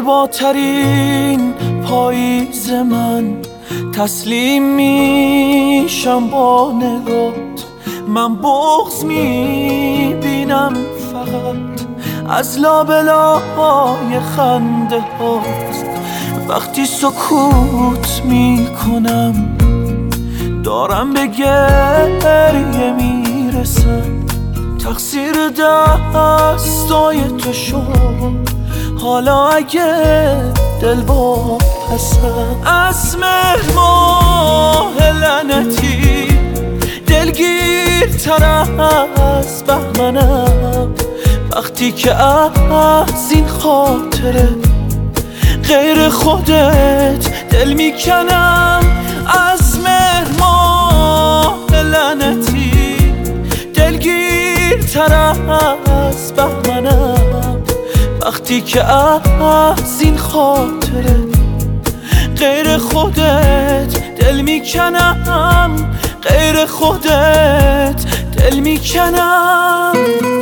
زیباترین پاییز من، تسلیم میشم با نگات. من بغض میبینم فقط از لابلای خنده هاست. وقتی سکوت میکنم دارم به گریه میرسم. تقصیر دستای تو شد، حالا اگه دل واپسم. از مهر ماه لعنتی دلگیرتر از بهمنم. وقتی که از این خاطره غیر خودت دل میکنم. از مهر ماه لعنتی دلگیرتر از بهمنم. وقتی که از این خاطره غیر خودت دل میکنم، غیر خودت دل میکنم.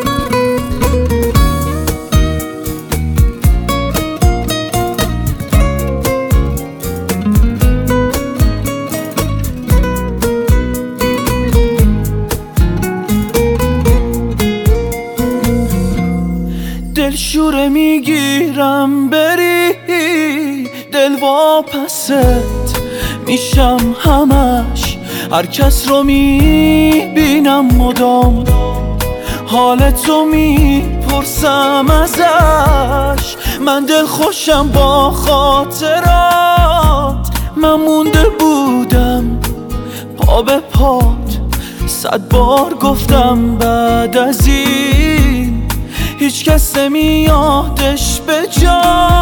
دلشوره میگیرم بری، دل واپست میشم همش. هر کس رو میبینم مدام، حالتو میپرسم ازش. من دل خوشم با خاطرات، من مونده بودم پا به پات. 100 بار گفتم بعد از این هیچ کس نمیادش به جا.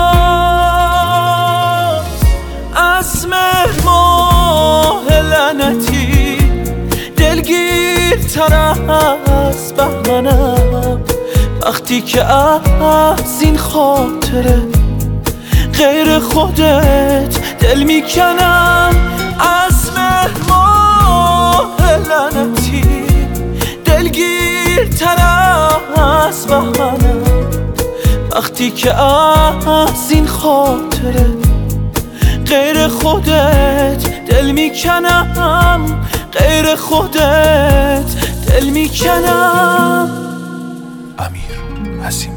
از مهر ماه لعنتی دلگیرتر از بهمنم. وقتی که از این خاطره غیر خودت دل میکنم. از مهر ماه لعنتی دلگیرتر از بهمنم. وقتی که از این خاطره غیر خودت دل میکنم، غیر خودت دل میکنم. امیر عظیم.